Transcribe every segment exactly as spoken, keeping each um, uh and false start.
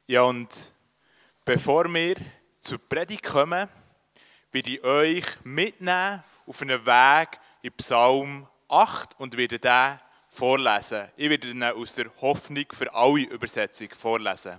Ja, und bevor wir zur Predigt kommen, werde ich euch mitnehmen auf einen Weg in Psalm acht und werde den vorlesen. Ich werde ihn aus der Hoffnung für alle Übersetzung vorlesen.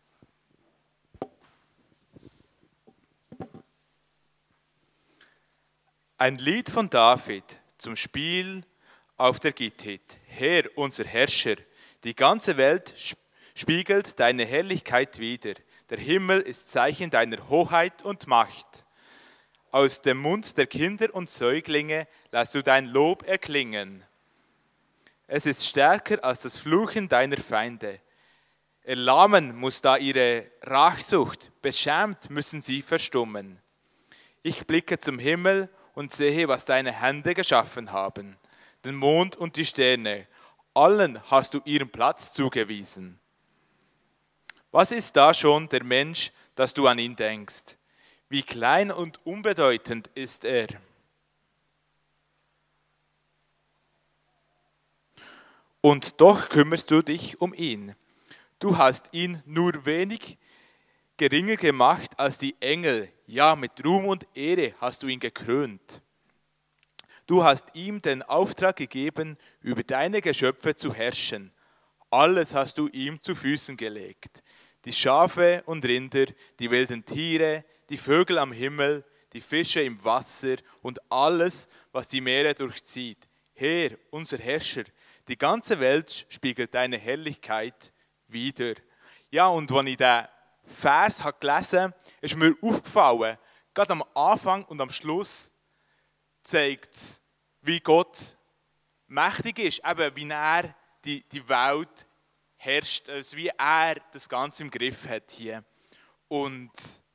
Ein Lied von David zum Spiel auf der Gittith. Herr, unser Herrscher, die ganze Welt spiegelt deine Herrlichkeit wider. Der Himmel ist Zeichen deiner Hoheit und Macht. Aus dem Mund der Kinder und Säuglinge lässt du dein Lob erklingen. Es ist stärker als das Fluchen deiner Feinde. Erlahmen muss da ihre Rachsucht, beschämt müssen sie verstummen. Ich blicke zum Himmel und sehe, was deine Hände geschaffen haben. Den Mond und die Sterne, allen hast du ihren Platz zugewiesen. Was ist da schon der Mensch, dass du an ihn denkst? Wie klein und unbedeutend ist er. Und doch kümmerst du dich um ihn. Du hast ihn nur wenig geringer gemacht als die Engel. Ja, mit Ruhm und Ehre hast du ihn gekrönt. Du hast ihm den Auftrag gegeben, über deine Geschöpfe zu herrschen. Alles hast du ihm zu Füßen gelegt. Die Schafe und Rinder, die wilden Tiere, die Vögel am Himmel, die Fische im Wasser und alles, was die Meere durchzieht. Herr, unser Herrscher, die ganze Welt spiegelt deine Herrlichkeit wider. Ja, und als ich diesen Vers habe gelesen habe, ist mir aufgefallen, gerade am Anfang und am Schluss zeigt es, wie Gott mächtig ist, eben wie er die, die Welt herrscht, also wie er das Ganze im Griff hat hier. Und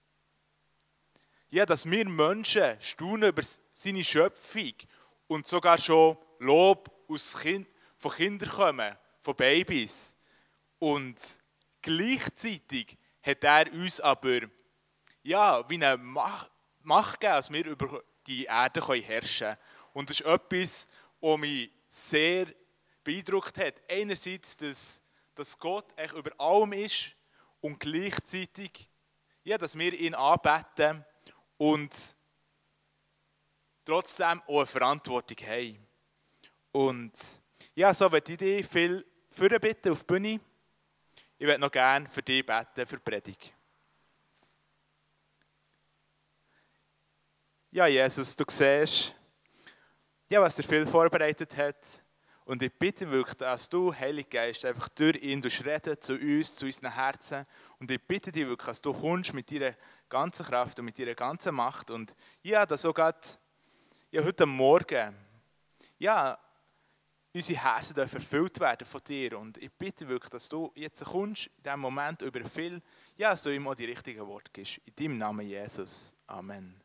ja, dass wir Menschen staunen über seine Schöpfung und sogar schon Lob aus kind, von Kindern kommen, von Babys. Und gleichzeitig hat er uns aber ja, wie eine Macht, Macht gegeben, dass wir über die Erde herrschen können. Und das ist etwas, was mich sehr beeindruckt hat. Einerseits, dass, dass Gott echt über allem ist und gleichzeitig, ja, dass wir ihn anbeten und trotzdem auch eine Verantwortung haben. Und ja, so möchte ich dich viel vorbitten auf die Bühne. Ich möchte noch gerne für dich beten, für die Predigt. Ja, Jesus, du siehst, ja, was er viel vorbereitet hat. Und ich bitte wirklich, dass du, Heiliger Geist, einfach durch ihn reden zu uns, zu unseren Herzen. Und ich bitte dich wirklich, dass du kommst mit deiner ganzen Kraft und mit deiner ganzen Macht. Und ja, dass sogar ja, heute Morgen, ja, unsere Herzen dürfen erfüllt werden von dir. Und ich bitte wirklich, dass du jetzt kommst, in diesem Moment über viel, ja, dass du ihm auch die richtigen Worte gibst. In deinem Namen Jesus. Amen.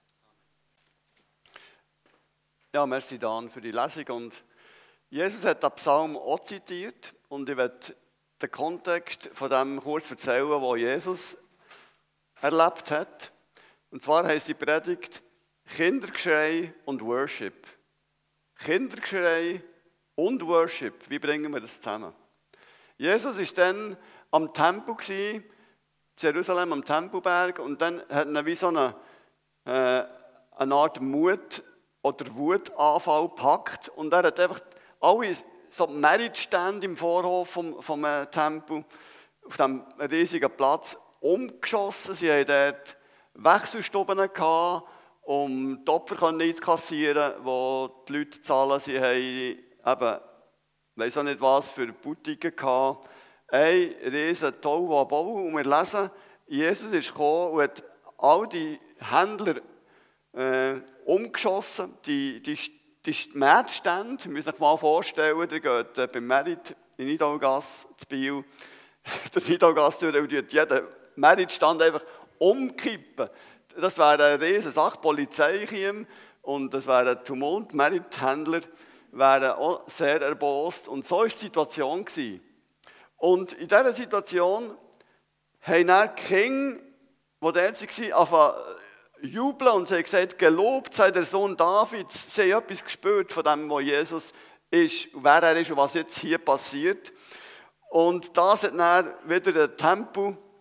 Ja, merci Dan für die Lesung. Und Jesus hat den Psalm auch zitiert. Und ich werde den Kontext von dem kurz erzählen, was Jesus erlebt hat. Und zwar heisst die Predigt Kindergeschrei und Worship. Kindergeschrei und Worship, wie bringen wir das zusammen? Jesus war dann am Tempel, in Jerusalem am Tempelberg, und dann hat er wie so eine, äh, eine Art Mut- oder Wutanfall gepackt und er hat einfach alle so Meritstände im Vorhof vom, vom äh, Tempel auf diesem riesigen Platz umgeschossen. Sie hatten dort Wechselstuben gehabt, um die Opfer einzukassieren, wo die Leute zahlen. Sie haben eben, ich weiss auch nicht was, für Boutiquen gehabt. Ein riesen toller Bau. Und wir lesen, Jesus ist gekommen und hat all die Händler äh, umgeschossen. Die, die, die Märzstände, ihr müsst euch mal vorstellen, ihr geht äh, beim Merit in Nidaugasse zu Biel, der Nidaugasse durch, und jeden Meritstand einfach umkippen. Das wäre eine riesige Sache. Die Polizei kam und das wäre ein Tumult. Merithändler wären auch sehr erbost. Und so war die Situation. Und in dieser Situation haben dann die Kinder, die dort waren, angefangen zu jubeln und sie haben gesagt, gelobt sei der Sohn Davids. Sie haben etwas gespürt von dem, was Jesus ist, wer er ist und was jetzt hier passiert. Und das hat dann wieder der Tempel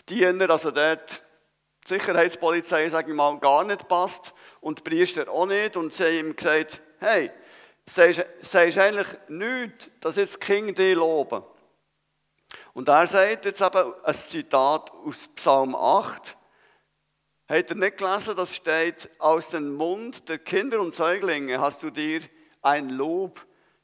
Diener, also dort die Sicherheitspolizei, sage ich mal, gar nicht passt und die Priester auch nicht. Und sie haben ihm gesagt, hey, sagst du eigentlich nichts, dass jetzt die Kinder dich loben? Und er sagt jetzt eben ein Zitat aus Psalm acht. Habt ihr nicht gelesen, das steht, aus dem Mund der Kinder und Säuglinge hast du dir ein Lob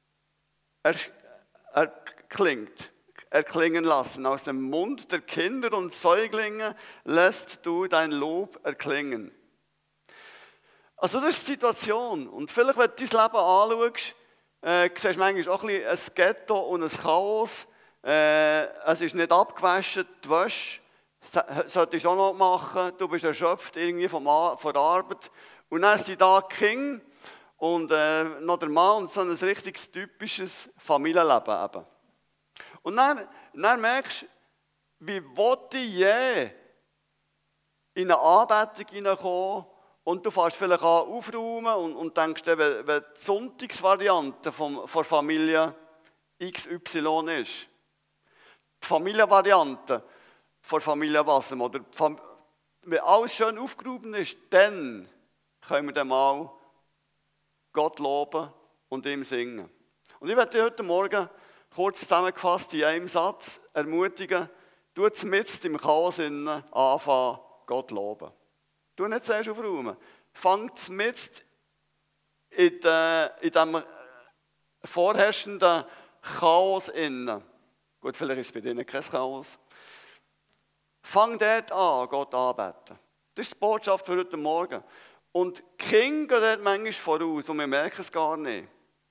erklingt, erklingen lassen. Aus dem Mund der Kinder und Säuglinge lässt du dein Lob erklingen. Also das ist die Situation. Und vielleicht, wenn du dein Leben anschaust, äh, siehst du manchmal auch ein, bisschen ein Ghetto und ein Chaos. Äh, es ist nicht abgewaschen, die Wäsche solltest du auch noch machen. Du bist erschöpft irgendwie vom A- von der Arbeit. Und dann sind da die Kinder und äh, noch der Mann und so ein richtig typisches Familienleben eben. Und dann, dann merkst du, wie wollte ich je in eine Anbetung hineinkommen und du fährst vielleicht an aufräumen und, und denkst, wenn, wenn die Sonntagsvariante von der Familie X Y ist, die Familienvariante von der Familie Wasser, oder Fam- wenn alles schön aufgeräumt ist, dann können wir dann mal Gott loben und ihm singen. Und ich werde dich heute Morgen kurz zusammengefasst in einem Satz ermutigen, du mitten im Chaos anfangen, Gott loben. Du nicht zuerst aufräumen. Fang mitten in, de, in diesem vorherrschenden Chaos innen. Gut, vielleicht ist es bei denen kein Chaos. Fang dort an, Gott anbeten. Das ist die Botschaft für heute Morgen. Und die Kinder gehen dort manchmal voraus und wir merken es gar nicht.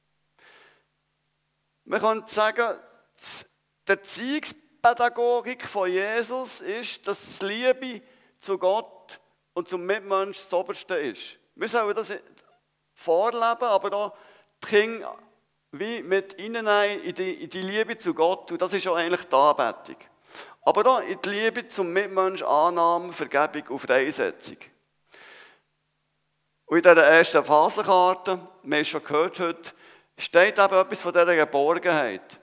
Man kann sagen, die Erziehungspädagogik von Jesus ist, dass die Liebe zu Gott und zum Mitmenschen das Oberste ist. Wir sollen das vorleben, aber auch die Kinder wie mit hineinnehmen in die, in die Liebe zu Gott. Und das ist auch eigentlich die Anbetung. Aber auch in die Liebe zum Mitmenschen, Annahme, Vergebung und Freisetzung. Und in dieser ersten Phasenkarte, wir haben es schon gehört heute, steht eben etwas von dieser Geborgenheit.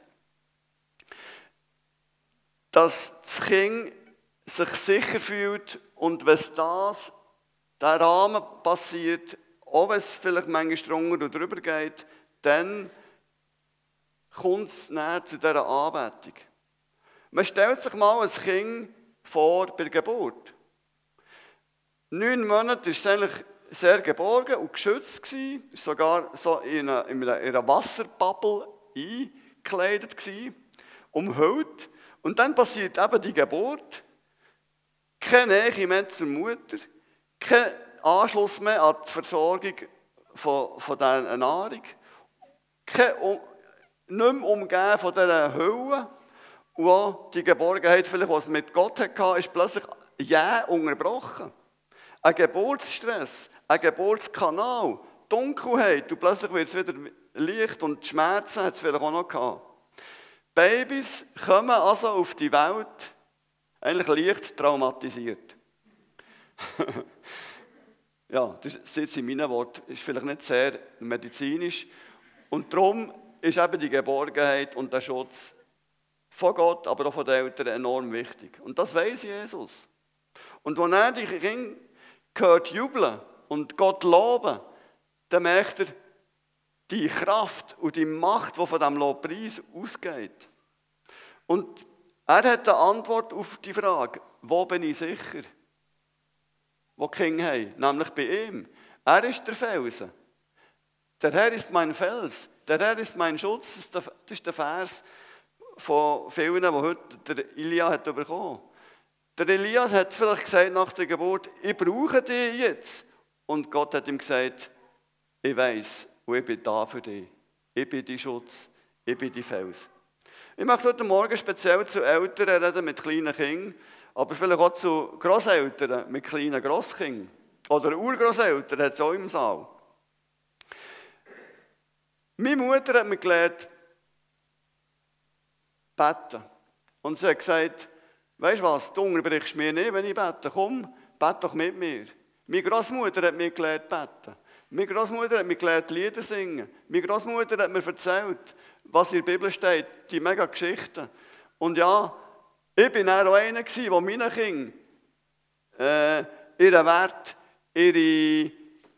Dass das Kind sich sicher fühlt und wenn es das, der Rahmen passiert, auch wenn es vielleicht manchmal drunter oder drüber geht, dann kommt es näher zu dieser Anbetung. Man stellt sich mal ein Kind vor bei der Geburt. Neun Monate war es eigentlich sehr geborgen und geschützt gewesen, sogar so in einer, in einer Wasserbubble eingekleidet gewesen, umhüllt. Und dann passiert eben die Geburt. Keine Nähe mehr zur Mutter, kein Anschluss mehr an die Versorgung von, von dieser Nahrung, kein, um, nicht mehr umgeben von dieser Hülle. Und auch die Geborgenheit, vielleicht, was mit Gott hatte, ist plötzlich jäh unterbrochen. Ein Geburtsstress, ein Geburtskanal, Dunkelheit, und plötzlich wird es wieder Licht und die Schmerzen hat es vielleicht auch noch gehabt. Babys kommen also auf die Welt eigentlich leicht traumatisiert. Ja, das ist jetzt in meinen Worten, ist vielleicht nicht sehr medizinisch. Und darum ist eben die Geborgenheit und der Schutz von Gott, aber auch von den Eltern enorm wichtig. Und das weiss Jesus. Und wenn er die Kinder hört jubeln und Gott loben, dann merkt er die Kraft und die Macht, die von diesem Lobpreis ausgeht. Und er hat eine Antwort auf die Frage, wo bin ich sicher? Wo die Kinder haben, nämlich bei ihm. Er ist der Felsen. Der Herr ist mein Fels. Der Herr ist mein Schutz. Das ist der Vers von vielen, die heute der Elia hat bekommen. Der Elias hat vielleicht gesagt nach der Geburt, ich brauche dich jetzt. Und Gott hat ihm gesagt, ich weiss, und ich bin da für dich. Ich bin dein Schutz, ich bin dein Fels. Ich möchte heute Morgen speziell zu Eltern reden mit kleinen Kindern, aber vielleicht auch zu Grosseltern mit kleinen Grosskindern. Oder Urgrosseltern hat es auch im Saal. Meine Mutter hat mir gelernt, beten. Und sie hat gesagt, weisst du was, du unterbrichst mich nicht, wenn ich bete. Komm, bete doch mit mir. Meine Großmutter hat mir gelernt, beten. Meine Großmutter hat mir gelernt, Lieder singen. Meine Großmutter hat mir erzählt, was in der Bibel steht, die mega Geschichten. Und ja, Ich war dann auch einer, der meinen Kindern äh, ihren Wert, ihre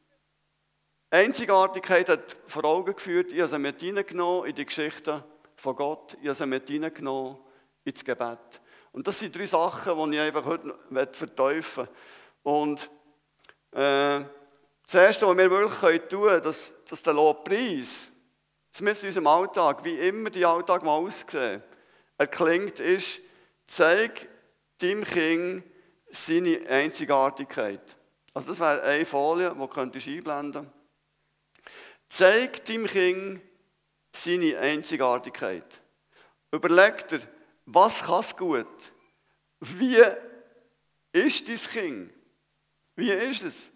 Einzigartigkeit hat vor Augen geführt. Ich habe sie mit hineingenommen in die Geschichte von Gott. Ich habe sie mit hineingenommen ins Gebet. Und das sind drei Sachen, die ich einfach heute verteufeln möchte. Und äh, das Erste, was wir wirklich tun können, dass, dass der Lobpreis, das müssen in unserem Alltag, wie immer die Alltag mal aussehen, erklingt, ist, zeig deinem Kind seine Einzigartigkeit. Also das wäre eine Folie, die könntest du einblenden. Zeig deinem Kind seine Einzigartigkeit. Überleg dir, was kann es gut? Wie ist dein Kind? Wie ist es?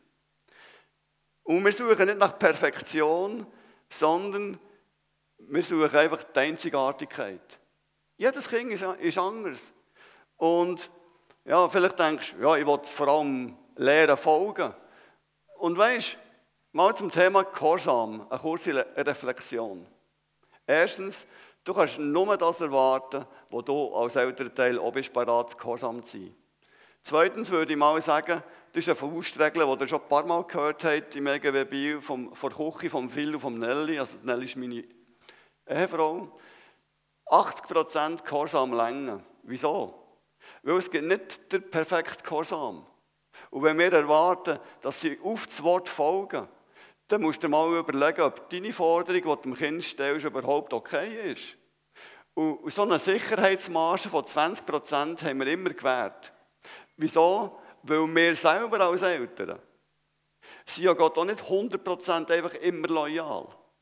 Und wir suchen nicht nach Perfektion, sondern wir suchen einfach die Einzigartigkeit. Jedes Kind ist, ist anders. Und ja, vielleicht denkst du, ja, ich will vor allem lernen folgen. Und weisst, mal zum Thema Gehorsam, eine kurze Reflexion. Erstens, du kannst nur das erwarten, was du als Elternteil auch bist, bereit, gehorsam zu sein. Zweitens würde ich mal sagen, das ist eine Faustregel, die ihr schon ein paar Mal gehört habt im E G W Biel, vom, von der Küche, vom Phil und vom Nelly. Also Nelly ist meine Ehefrau. achtzig Prozent Gehorsam länger. Wieso? Weil es gibt nicht den perfekten Gehorsam. Und wenn wir erwarten, dass sie auf das Wort folgen, dann musst du dir mal überlegen, ob deine Forderung, die du dem Kind stellst, überhaupt okay ist. Und so eine Sicherheitsmarge von zwanzig Prozent haben wir immer gewährt. Wieso? Weil wir selber als Eltern sind ja Gott auch nicht hundert Prozent einfach immer loyal.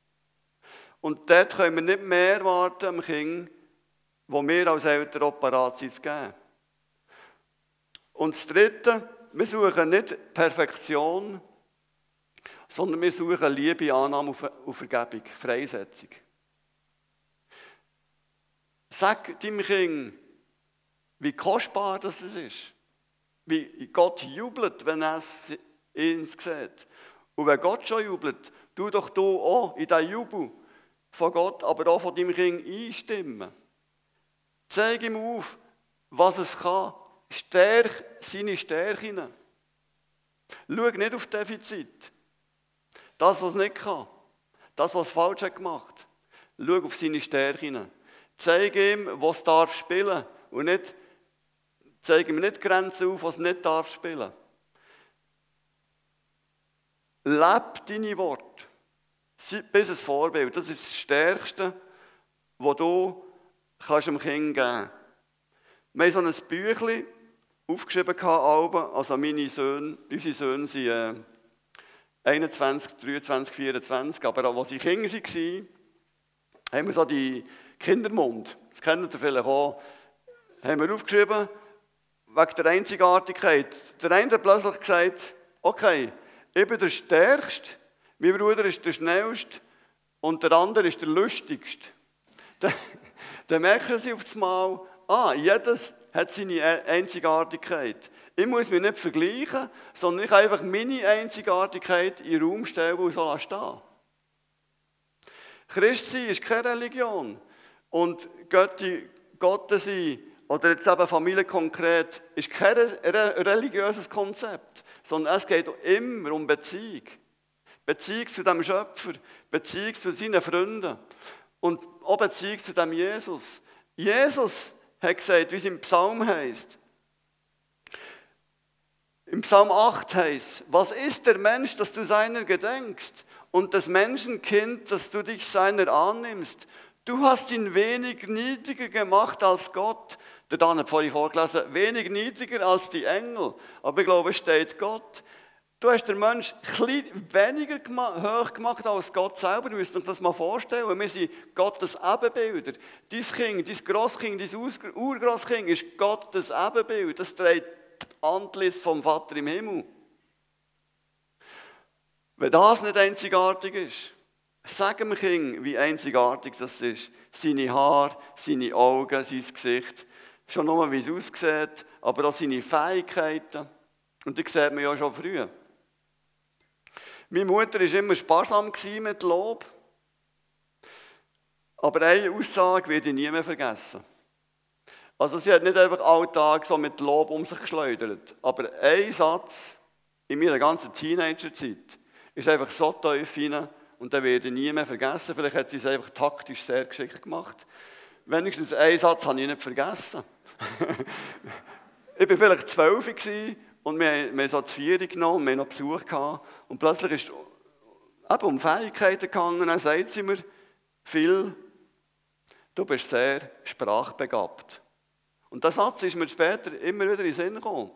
Und dort können wir nicht mehr erwarten am Kind, wo wir als Eltern auch parat sind zu geben. Und das Dritte, wir suchen nicht Perfektion, sondern wir suchen Liebe, Annahme und Vergebung, Freisetzung. Sag deinem Kind, wie kostbar das ist. Wie Gott jubelt, wenn er ihn sieht. Und wenn Gott schon jubelt, tu doch du auch in diesen Jubel von Gott, aber auch von deinem Kind einstimmen. Zeig ihm auf, was es kann. Stärk seine Stärken. Schau nicht auf Defizit. Das, was es nicht kann. Das, was es falsch hat gemacht. Schau auf seine Stärken. Zeig ihm, was darf spielen. Und nicht, zeig ihm nicht Grenzen auf, was nicht darf spielen. Leb deine Worte. Bis ein Vorbild. Das ist das Stärkste, was du kannst dem Kind geben kannst. Wir haben so ein Büchlein aufgeschrieben, also meine Söhne, unsere Söhne sind äh, einundzwanzig, dreiundzwanzig, vierundzwanzig, aber auch als sie Kinder waren, haben wir so die Kindermund, das kennt ihr vielleicht auch, haben wir aufgeschrieben, wegen der Einzigartigkeit. Der eine hat plötzlich gesagt, okay, ich bin der Stärkste, mein Bruder ist der Schnellste und der andere ist der Lustigste. Dann, dann merken sie auf das Mal, ah, jedes hat seine Einzigartigkeit. Ich muss mich nicht vergleichen, sondern ich kann einfach meine Einzigartigkeit in den Raum stellen und so stehen. Christsein ist keine Religion. Und Götti, Gotte sein, oder jetzt eben Familie konkret, ist kein religiöses Konzept, sondern es geht immer um Beziehung. Beziehung zu dem Schöpfer, Beziehung zu seinen Freunden und auch Beziehung zu dem Jesus. Jesus hat gesagt, wie es im Psalm heißt. Im Psalm acht heißt, was ist der Mensch, dass du seiner gedenkst, und das Menschenkind, dass du dich seiner annimmst? Du hast ihn wenig niedriger gemacht als Gott. Der Dan hat vorhin vorgelesen, wenig niedriger als die Engel. Aber ich glaube, es steht Gott. Du hast den Mensch klein, weniger gemacht, hoch gemacht als Gott selber. Du müsst euch das mal vorstellen. Wir sind Gottes Ebenbilder. Dein Kind, dein Grosskind, dein Urgrosskind ist Gottes Ebenbild. Das trägt das Antlitz vom Vater im Himmel. Wenn das nicht einzigartig ist, sag dem Kind, wie einzigartig das ist. Seine Haare, seine Augen, sein Gesicht. Schon nur, wie es aussieht, aber auch seine Fähigkeiten. Und die sieht man ja schon früh. Meine Mutter war immer sparsam mit Lob. Aber eine Aussage werde ich nie mehr vergessen. Also sie hat nicht einfach Alltag so mit Lob um sich geschleudert, aber ein Satz in meiner ganzen Teenagerzeit ist einfach so tief hinein und den werde ich nie mehr vergessen. Vielleicht hat sie es einfach taktisch sehr geschickt gemacht. Wenigstens einen Satz habe ich nicht vergessen. Ich war vielleicht zwölf und wir, wir haben so die Vieri genommen, wir haben noch Besuch gehabt und plötzlich ist es eben um Fähigkeiten gegangen. Dann sagt sie mir, Phil, du bist sehr sprachbegabt. Und der Satz ist mir später immer wieder in den Sinn gekommen.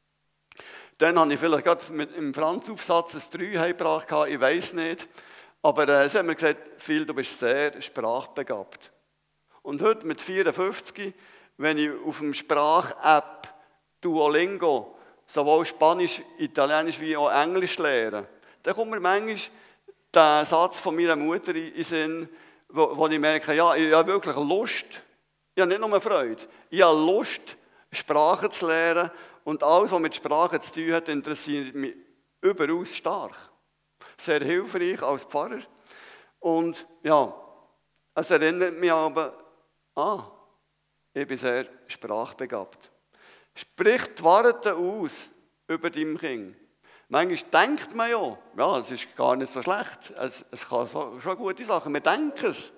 Dann habe ich vielleicht gerade mit im Franzaufsatz ein drei heimgebracht, ich weiß nicht. Aber äh, sie haben mir gesagt, Phil, du bist sehr sprachbegabt. Und heute mit vierundfünfzig, wenn ich auf dem Sprach-App Duolingo sowohl Spanisch, Italienisch wie auch Englisch lehre, dann kommt mir manchmal der Satz von meiner Mutter in den Sinn, wo, wo ich merke, ja, ich habe wirklich Lust, ich habe nicht nur Freude, ich habe Lust, Sprachen zu lernen und alles, was mit Sprachen zu tun hat, interessiert mich überaus stark. Sehr hilfreich als Pfarrer. Und ja, es erinnert mich aber, ah, ich bin sehr sprachbegabt. Sprich die Wahrheit aus über dein Kind. Manchmal denkt man ja, ja, es ist gar nicht so schlecht, es, es kann so, schon gute Sachen, wir denken es.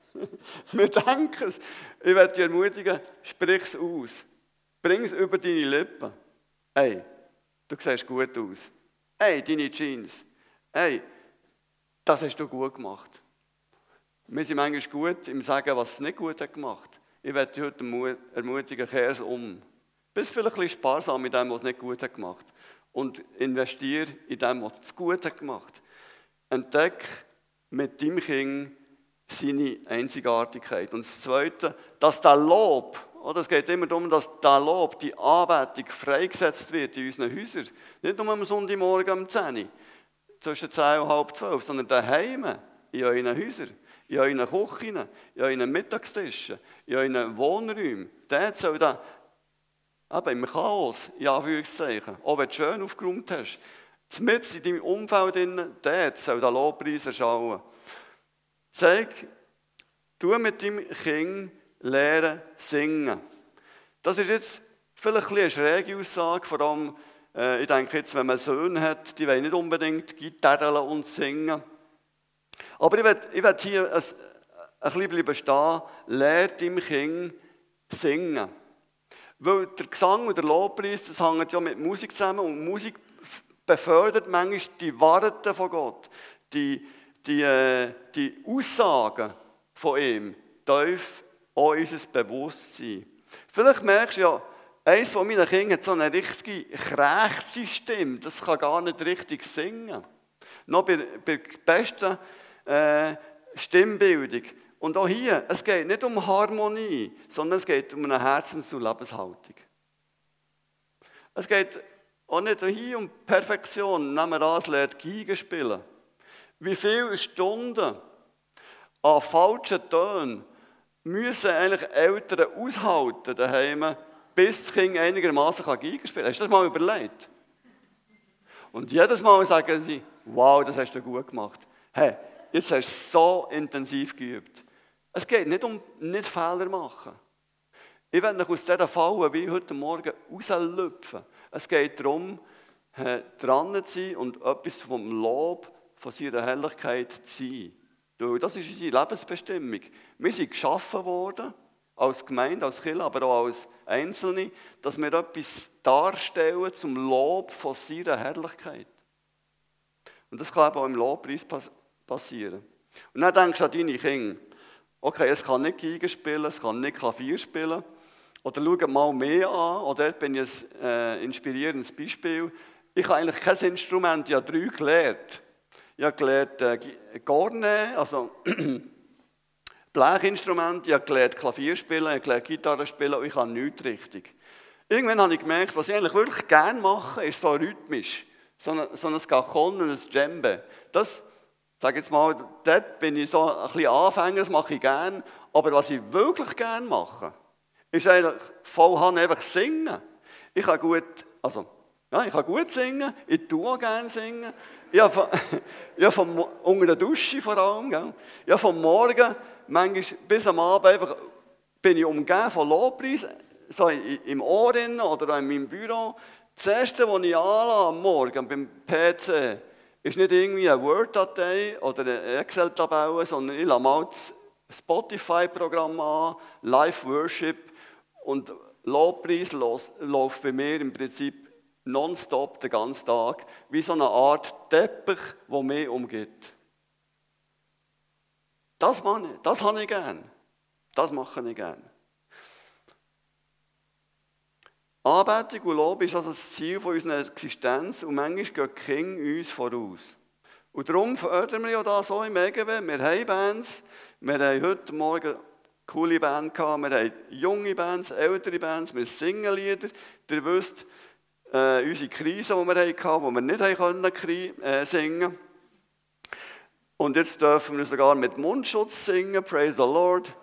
Wir denken es. Ich werde dich ermutigen, sprich es aus. Bring es über deine Lippen. Hey, du siehst gut aus. Hey, deine Jeans. Hey, das hast du gut gemacht. Wir sind manchmal gut im Sagen, was es nicht gut hat gemacht. Ich werde dich heute ermutigen, kehr es um. Bist vielleicht ein bisschen sparsam mit dem, was es nicht gut hat gemacht. Und investiere in dem, was es gut hat gemacht. Entdeck mit deinem Kind seine Einzigartigkeit. Und das Zweite, dass der Lob, oder es geht immer darum, dass der Lob, die Anbetung freigesetzt wird in unseren Häusern. Nicht nur am Sonntagmorgen um zehn Uhr, zwischen zehn und halb zwölf, sondern daheim, in euren Häusern, in euren Küchen, in euren Mittagstischen, in euren Wohnräumen. Dort soll der, eben im Chaos, in Anführungszeichen, auch wenn du schön aufgeräumt hast, mitten in deinem Umfeld, dort soll der Lobpreis erschallen. Zeig, tu mit deinem Kind lernen, singen. Das ist jetzt vielleicht ein bisschen eine schräge Aussage, vor allem, äh, ich denke jetzt, wenn man Söhne hat, die wollen nicht unbedingt Gitarren und singen. Aber ich will, ich will hier ein, ein bisschen bleiben stehen, lehre deinem Kind singen. Weil der Gesang und der Lobpreis, das hängt ja mit Musik zusammen und Musik befördert manchmal die Wahrheiten von Gott, die Die, äh, die Aussagen von ihm tief auch unser Bewusstsein. Vielleicht merkst du ja, eines von meinen Kindern hat so eine richtige krächzige Stimme, das kann gar nicht richtig singen. Noch bei, bei der besten äh, Stimmbildung. Und auch hier, es geht nicht um Harmonie, sondern es geht um eine Herzens- und Lebenshaltung. Es geht auch nicht hier um Perfektion. Nehmen wir an, es lernt Geige spielen. Wie viele Stunden an falschen Tönen müssen eigentlich Eltern aushalten daheim, bis das Kind einigermaßen Geige spielen kann? Hast du das mal überlegt? Und jedes Mal sagen sie, wow, das hast du gut gemacht. Hey, jetzt hast du so intensiv geübt. Es geht nicht um nicht Fehler machen. Ich werde dich aus dieser Falle wie heute Morgen rauslüpfen. Es geht darum, dran zu sein und etwas vom Lob von seiner Herrlichkeit zu sein. Das ist unsere Lebensbestimmung. Wir sind geschaffen worden, als Gemeinde, als Kirche, aber auch als Einzelne, dass wir etwas darstellen zum Lob von seiner Herrlichkeit. Und das kann eben auch im Lobpreis passieren. Und dann denkst du an deine Kinder. Okay, es kann nicht Geige spielen, es kann nicht Klavier spielen. Oder schau mal mehr an, oder dort bin ich ein äh, inspirierendes Beispiel. Ich habe eigentlich kein Instrument, ich habe drei gelernt. Ich habe gelernt äh, Cornet, also Blechinstrument, ich habe gelernt Klavier spielen, ich habe gelernt Gitarre spielen und ich kann nichts richtig. Irgendwann habe ich gemerkt, was ich eigentlich wirklich gerne mache, ist so rhythmisch. So ein, so ein Cajon und ein Djembe. Das, sage jetzt mal, dort bin ich so ein bisschen Anfänger, das mache ich gerne. Aber was ich wirklich gerne mache, ist eigentlich voll Hand einfach singen. Ich kann gut, also, ja, ich kann gut singen, ich tue auch gerne singen. Ich habe von, ich habe von, unter der Dusche vor allem, gell? Ich habe vom Morgen, manchmal bis am Abend einfach, bin ich umgeben von Lobpreis, so im Ohr oder in meinem Büro. Das Erste, was ich anlasse am Morgen beim P C, ist nicht irgendwie eine Word-Datei oder eine Excel-Tabelle, sondern ich lasse mal das Spotify-Programm an, Live Worship, und Lobpreis läuft bei mir im Prinzip nonstop den ganzen Tag, wie so eine Art Teppich, der mich umgibt. Das mache ich, das habe ich gern. Das mache ich gern. Anbetung und Lob ist also das Ziel von unserer Existenz und manchmal gehen die Kinder uns voraus. Und darum fördern wir ja das so im E G W. Wir haben Bands, wir haben heute Morgen eine coole Band gehabt, wir haben junge Bands, ältere Bands, wir singen Lieder. Ihr wisst, äh, unsere Krise, die wir hatten, die wir nicht können, äh, singen. Und jetzt dürfen wir sogar mit Mundschutz singen, praise the Lord.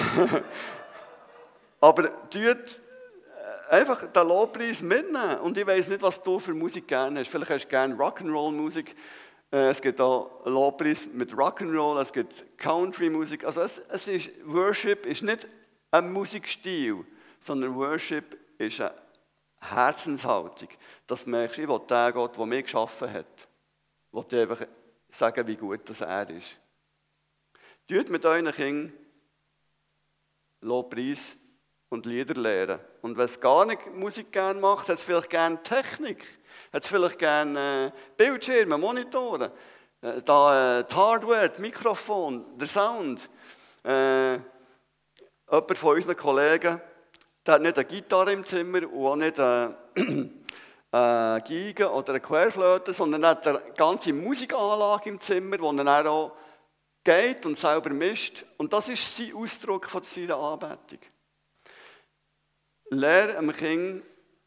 Aber tut einfach den Lobpreis mitnehmen. Und ich weiss nicht, was du für Musik gerne hast. Vielleicht hast du gerne Rock'n'Roll-Musik. Es gibt auch Lobpreis mit Rock'n'Roll, es gibt Country-Musik. Also es, es ist, Worship ist nicht ein Musikstil, sondern Worship ist eine Herzenshaltung. Das merkst du, ich will den Gott, der mich geschaffen hat, will dir einfach sagen, wie gut das er ist. Tut mit euren Kindern Lobpreis und Lieder lernen. Und wenn es gar nicht Musik gerne macht, hat es vielleicht gerne Technik, hat es vielleicht gerne äh, Bildschirme, Monitore, äh, da, äh, die Hardware, das Mikrofon, der Sound. Äh, jemand von unseren Kollegen, der hat nicht eine Gitarre im Zimmer und auch nicht eine, eine Geige oder eine Querflöte, sondern er hat eine ganze Musikanlage im Zimmer, wo er dann auch geht und selber mischt. Und das ist sein Ausdruck von seiner Anbetung. Lehre einem Kind,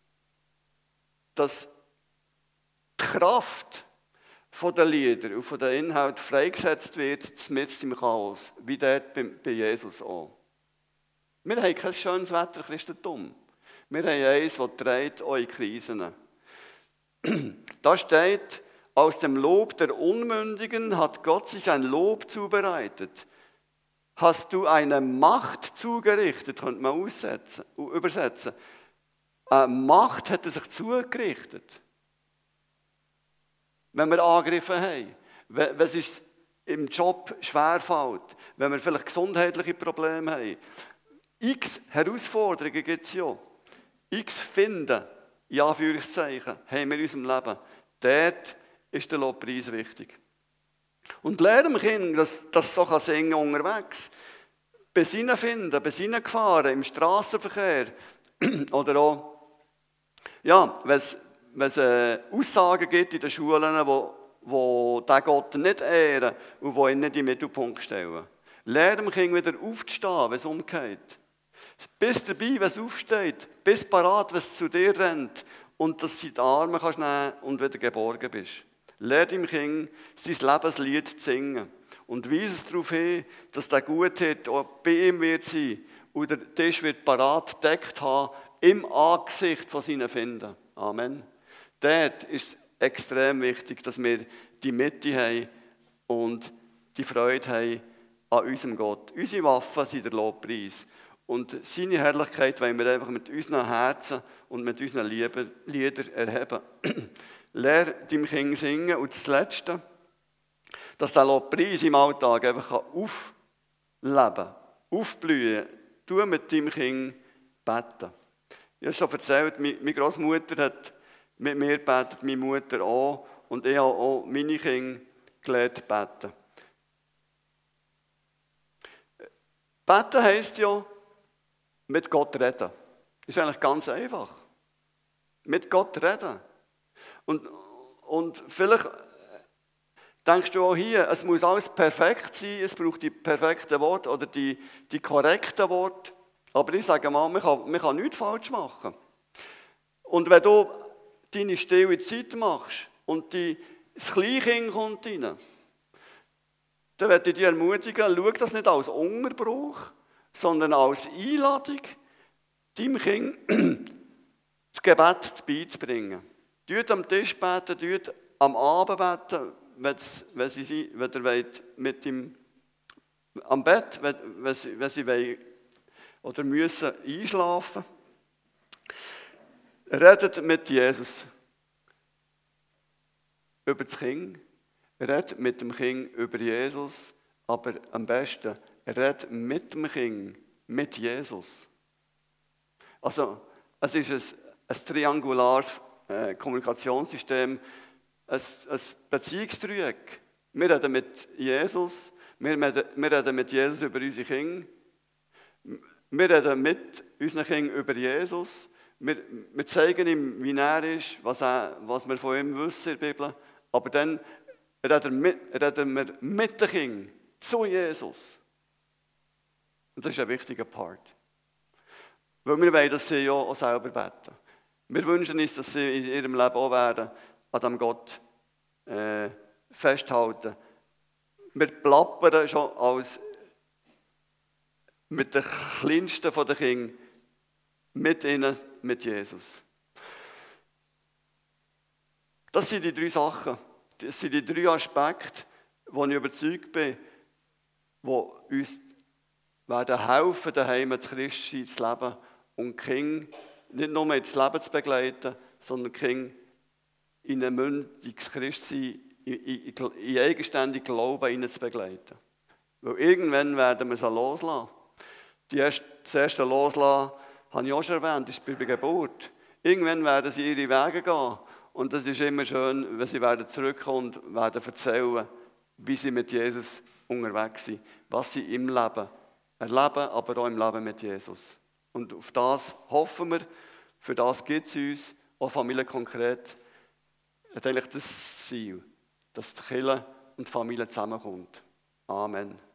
dass die Kraft der Lieder und der Inhalt freigesetzt wird, mitten im Chaos, wie dort bei Jesus auch. Wir haben kein schönes Wetter, Christentum. Wir haben eins, das trägt auch in Krisen. Da steht, aus dem Lob der Unmündigen hat Gott sich ein Lob zubereitet. Hast du eine Macht zugerichtet, könnte man aussetzen, übersetzen. Eine Macht hat er sich zugerichtet. Wenn wir Angriffe haben, wenn es uns im Job schwerfällt, wenn wir vielleicht gesundheitliche Probleme haben. X Herausforderungen gibt es ja. X Finden, in Anführungszeichen, haben wir in unserem Leben. Dort ist der Lobpreis wichtig. Und lernen dem Kind, dass das so singen kann unterwegs. Besinnen finden, Besinnen gefahren im Strassenverkehr. Oder auch, ja, wenn es, wenn es äh, Aussagen gibt in den Schulen, wo, wo den Gott nicht ehren und wo ihn nicht in den Mittelpunkt stellen. Lernen dem Kind wieder aufzustehen, wenn es umgeht. Bist dabei, wenn es aufsteht. Bist parat, wenn es zu dir rennt. Und dass du die Arme kannst nehmen und wieder geborgen bist. Lehrt dem Kind, sein Lebenslied zu singen. Und weise es darauf hin, dass der Gutheit auch bei ihm wird sein. Und der Tisch wird parat gedeckt haben, im Angesicht von seinen Finden. Amen. Dort ist es extrem wichtig, dass wir die Mitte haben und die Freude haben an unserem Gott. Unsere Waffen sind der Lobpreis. Und seine Herrlichkeit wollen wir einfach mit unseren Herzen und mit unseren Liedern erheben. Lehre deinem Kind singen. Und das Letzte, dass der Lobpreis im Alltag einfach aufleben kann, aufblühen. Tu mit deinem Kind beten. Ich habe schon erzählt, meine Großmutter hat mit mir gebetet, meine Mutter auch. Und ich habe auch meine Kinder gelernt beten. Beten heisst ja, mit Gott reden. Ist eigentlich ganz einfach. Mit Gott reden. Und, und vielleicht denkst du auch hier, es muss alles perfekt sein, es braucht die perfekten Worte oder die, die korrekten Worte. Aber ich sage mal, man kann, man kann nichts falsch machen. Und wenn du deine stille Zeit machst und die, das Kleinkind kommt rein, dann möchte ich dich ermutigen, schau das nicht als Unterbruch, sondern als Einladung, deinem Kind das Gebet beizubringen. Tut am Tisch beten, tut am Abend beten, wenn, wenn sie wenn ihr wollt, mit ihm am Bett, wenn, wenn sie, wenn sie wollen, oder müssen einschlafen. Redet mit Jesus über das Kind, redet mit dem Kind über Jesus, aber am besten, redet mit dem Kind mit Jesus. Also, es ist ein, ein triangulares äh, Kommunikationssystem, ein, ein Beziehungsdreieck. Wir reden mit Jesus, wir, wir reden mit Jesus über unsere Kinder, wir reden mit unseren Kindern über Jesus, wir, wir zeigen ihm, wie er ist, was, er, was wir von ihm wissen in der Bibel, aber dann reden wir, reden wir mit den Kindern zu Jesus. Und das ist ein wichtiger Part. Weil wir wollen, dass sie ja auch selber beten. Wir wünschen uns, dass sie in ihrem Leben auch werden, an diesem Gott äh, festhalten. Wir plappern schon als mit den kleinsten von den Kindern, mit ihnen, mit Jesus. Das sind die drei Sachen, das sind die drei Aspekte, wo ich überzeugt bin, die uns werden helfen, daheim das Christsein zu leben und die Kinder nicht nur ins Leben zu begleiten, sondern die Kinder in ein mündiges Christsein, in, in, in eigenständigen Glauben zu begleiten. Weil irgendwann werden wir sie loslassen. Die erste, das erste Loslassen, habe ich auch schon erwähnt, ist bei der Geburt. Irgendwann werden sie ihre Wege gehen. Und das ist immer schön, wenn sie werden zurückkommen und werden erzählen, wie sie mit Jesus unterwegs sind, was sie im Leben erleben, aber auch im Leben mit Jesus. Und auf das hoffen wir, für das gibt es uns, auch Familie konkret, hat eigentlich das Ziel, dass die Kirche und die Familie zusammenkommt. Amen.